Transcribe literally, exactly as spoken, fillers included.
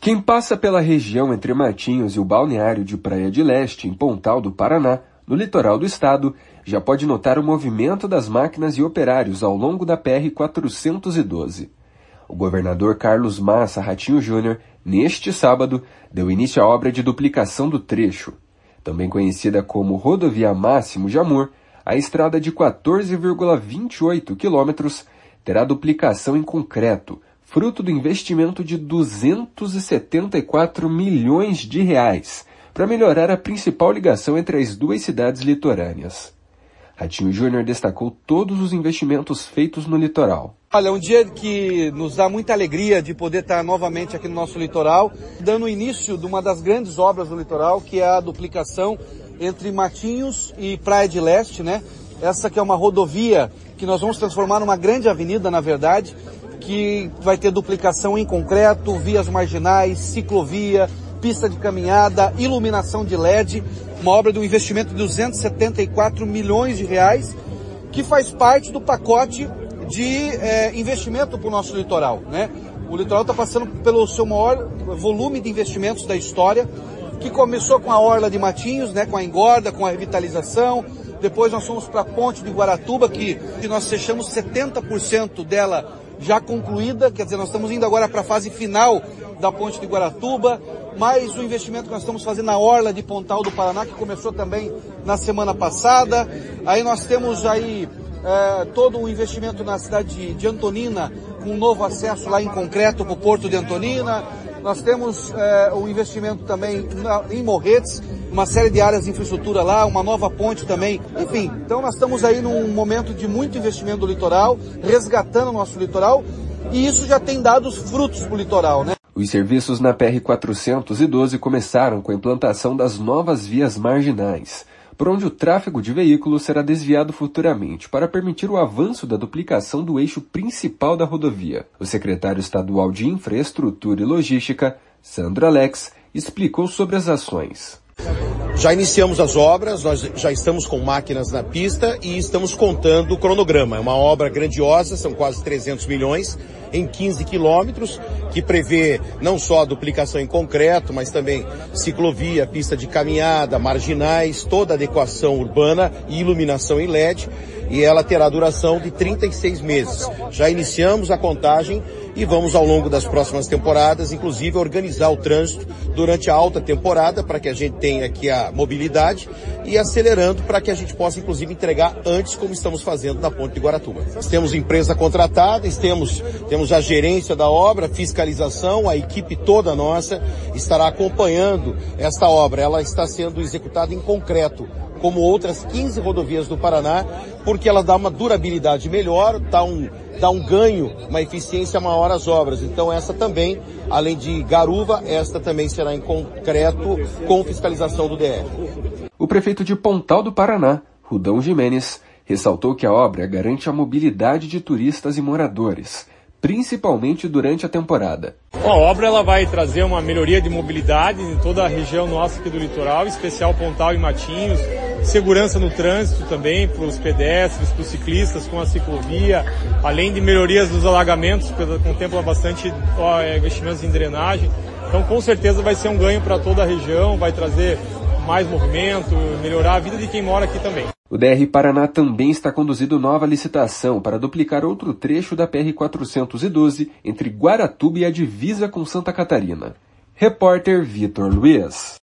Quem passa pela região entre Matinhos e o balneário de Praia de Leste, em Pontal do Paraná, no litoral do estado, já pode notar o movimento das máquinas e operários ao longo da P R quatrocentos e doze. O governador Carlos Massa Ratinho Júnior, neste sábado, deu início à obra de duplicação do trecho. Também conhecida como Rodovia Máximo Jamur, a estrada de quatorze vírgula vinte e oito quilômetros terá duplicação em concreto, fruto do investimento de duzentos e setenta e quatro milhões de reais, para melhorar a principal ligação entre as duas cidades litorâneas. Ratinho Júnior destacou todos os investimentos feitos no litoral. Olha, é um dia que nos dá muita alegria de poder estar novamente aqui no nosso litoral, dando início de uma das grandes obras do litoral, que é a duplicação entre Matinhos e Praia de Leste, né? Essa que é uma rodovia que nós vamos transformar numa grande avenida, na verdade, que vai ter duplicação em concreto, vias marginais, ciclovia, pista de caminhada, iluminação de L E D, uma obra de um investimento de duzentos e setenta e quatro milhões de reais, que faz parte do pacote de é, investimento para o nosso litoral, né? O litoral está passando pelo seu maior volume de investimentos da história, que começou com a Orla de Matinhos, né, com a engorda, com a revitalização. Depois nós fomos para a Ponte de Guaratuba, que, que nós fechamos setenta por cento dela já concluída, quer dizer, nós estamos indo agora para a fase final da Ponte de Guaratuba, mais o investimento que nós estamos fazendo na Orla de Pontal do Paraná, que começou também na semana passada. Aí nós temos aí é, todo o investimento na cidade de, de Antonina, com um novo acesso lá em concreto para o Porto de Antonina. Nós temos é, o investimento também na, em Morretes, uma série de áreas de infraestrutura lá, uma nova ponte também. Enfim, então nós estamos aí num momento de muito investimento do litoral, resgatando o nosso litoral, e isso já tem dado os frutos para o litoral, né? Os serviços na P R quatrocentos e doze começaram com a implantação das novas vias marginais, por onde o tráfego de veículos será desviado futuramente para permitir o avanço da duplicação do eixo principal da rodovia. O secretário estadual de Infraestrutura e Logística, Sandro Alex, explicou sobre as ações. Já iniciamos as obras, nós já estamos com máquinas na pista e estamos contando o cronograma. É uma obra grandiosa, são quase trezentos milhões em quinze quilômetros, que prevê não só a duplicação em concreto, mas também ciclovia, pista de caminhada, marginais, toda a adequação urbana e iluminação em L E D, e ela terá duração de trinta e seis meses. Já iniciamos a contagem e vamos ao longo das próximas temporadas, inclusive, organizar o trânsito durante a alta temporada para que a gente tenha aqui a mobilidade e acelerando para que a gente possa, inclusive, entregar antes, como estamos fazendo na Ponte de Guaratuba. Nós temos empresa contratada, temos, temos a gerência da obra, fiscalização, a equipe toda nossa estará acompanhando esta obra. Ela está sendo executada em concreto, como outras quinze rodovias do Paraná, porque ela dá uma durabilidade melhor, dá um, dá um ganho, uma eficiência maior às obras. Então essa também, além de garuva, esta também será em concreto com fiscalização do D R. O prefeito de Pontal do Paraná, Rudão Gimenez, ressaltou que a obra garante a mobilidade de turistas e moradores, principalmente durante a temporada. A obra ela vai trazer uma melhoria de mobilidade em toda a região nossa aqui do litoral, em especial Pontal e Matinhos, segurança no trânsito também para os pedestres, para os ciclistas com a ciclovia, além de melhorias dos alagamentos, porque contempla bastante ó, investimentos em drenagem. Então com certeza vai ser um ganho para toda a região, vai trazer mais movimento, melhorar a vida de quem mora aqui também. O D R Paraná também está conduzindo nova licitação para duplicar outro trecho da P R quatrocentos e doze entre Guaratuba e a divisa com Santa Catarina. Repórter Vitor Luiz.